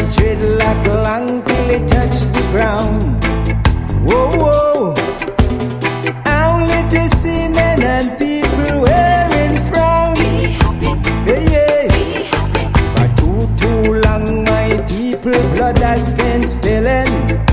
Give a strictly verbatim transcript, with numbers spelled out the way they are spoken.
dreadlock long till it touched the ground. Whoa, whoa. Only to see men and people wearing frown. Be happy. Hey, yeah. Be happy. For too, too long my people blood has been spilling.